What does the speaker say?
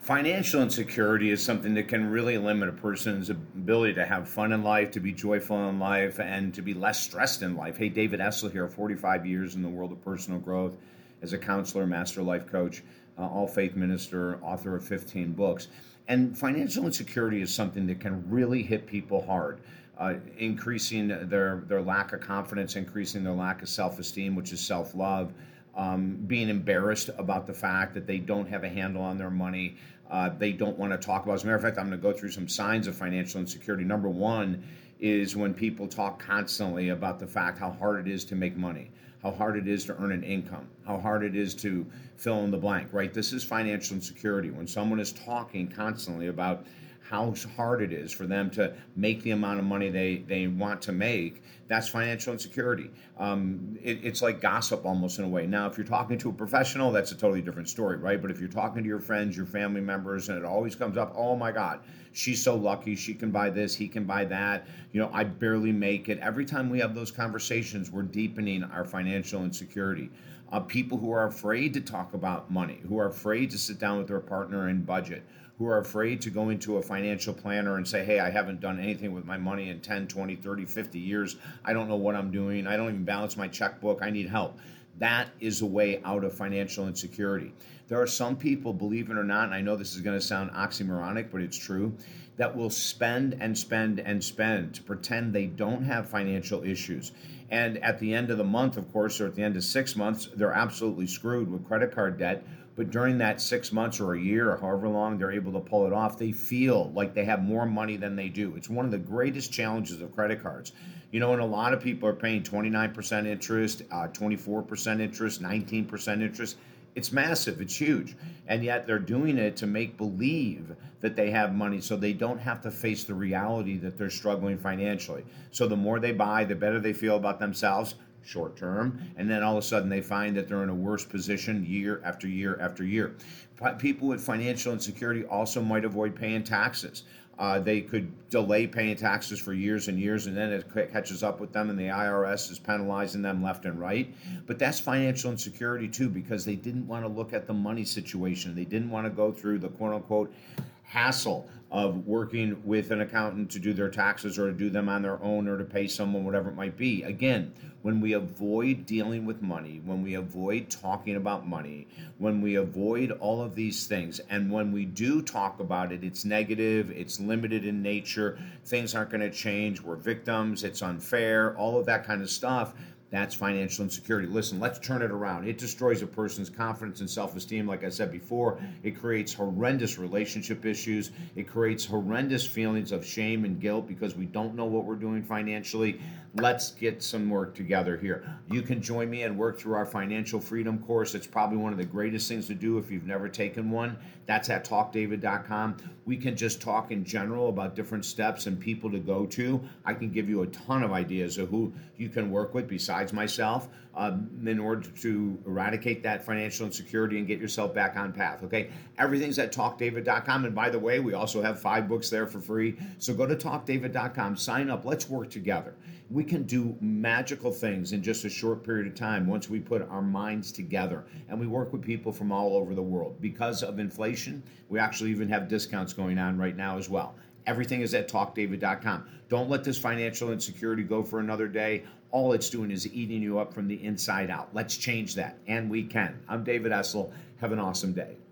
Financial insecurity is something that can really limit a person's ability to have fun in life, to be joyful in life, and to be less stressed in life. Hey, David Essel here, 45 years in the world of personal growth as a counselor, master life coach, all faith minister, author of 15 books. And financial insecurity is something that can really hit people hard, increasing their lack of confidence, increasing their lack of self-esteem, which is self-love, being embarrassed about the fact that they don't have a handle on their money. They don't want to talk about it. As a matter of fact, I'm going to go through some signs of financial insecurity. Number one is when people talk constantly about the fact how hard it is to make money, how hard it is to earn an income, how hard it is to fill in the blank, right? This is financial insecurity. When someone is talking constantly about how hard it is for them to make the amount of money they want to make, that's financial insecurity. It's like gossip almost in a way. Now, if you're talking to a professional, that's a totally different story, right? But if you're talking to your friends, your family members, and it always comes up, oh my God, she's so lucky, she can buy this, he can buy that, I barely make it. Every time we have those conversations, we're deepening our financial insecurity. People who are afraid to talk about money, who are afraid to sit down with their partner and budget, who are afraid to go into a financial planner and say, hey, I haven't done anything with my money in 10, 20, 30, 50 years. I don't know what I'm doing. I don't even balance my checkbook. I need help. That is a way out of financial insecurity. There are some people, believe it or not, and I know this is going to sound oxymoronic, but it's true, that will spend and spend and spend to pretend they don't have financial issues. And at the end of the month, of course, or at the end of 6 months, they're absolutely screwed with credit card debt. But during that 6 months or a year or however long they're able to pull it off, they feel like they have more money than they do. It's one of the greatest challenges of credit cards. And a lot of people are paying 29% interest, 24% interest, 19% interest. It's massive. It's huge. And yet they're doing it to make believe that they have money so they don't have to face the reality that they're struggling financially. So the more they buy, the better they feel about themselves short term, and then all of a sudden they find that they're in a worse position year after year after year. People with financial insecurity also might avoid paying taxes. They could delay paying taxes for years and years, and then it catches up with them, and the IRS is penalizing them left and right. But that's financial insecurity too, because they didn't want to look at the money situation. They didn't want to go through the quote-unquote hassle of working with an accountant to do their taxes or to do them on their own or to pay someone, whatever it might be. Again, when we avoid dealing with money, when we avoid talking about money, when we avoid all of these things, and when we do talk about it, it's negative, it's limited in nature, things aren't going to change, we're victims, it's unfair, all of that kind of stuff. That's financial insecurity. Listen, let's turn it around. It destroys a person's confidence and self-esteem, like I said before. It creates horrendous relationship issues. It creates horrendous feelings of shame and guilt because we don't know what we're doing financially. Let's get some work together here. You can join me and work through our Financial Freedom course. It's probably one of the greatest things to do if you've never taken one. That's at talkdavid.com. We can just talk in general about different steps and people to go to. I can give you a ton of ideas of who you can work with besides myself in order to eradicate that financial insecurity and get yourself back on path, okay? Everything's at talkdavid.com. And by the way, we also have 5 books there for free. So go to talkdavid.com, sign up. Let's work together. We can do magical things in just a short period of time once we put our minds together. And we work with people from all over the world. Because of inflation, we actually even have discounts going on right now as well. Everything is at talkdavid.com. Don't let this financial insecurity go for another day. All it's doing is eating you up from the inside out. Let's change that, and we can. I'm David Essel. Have an awesome day.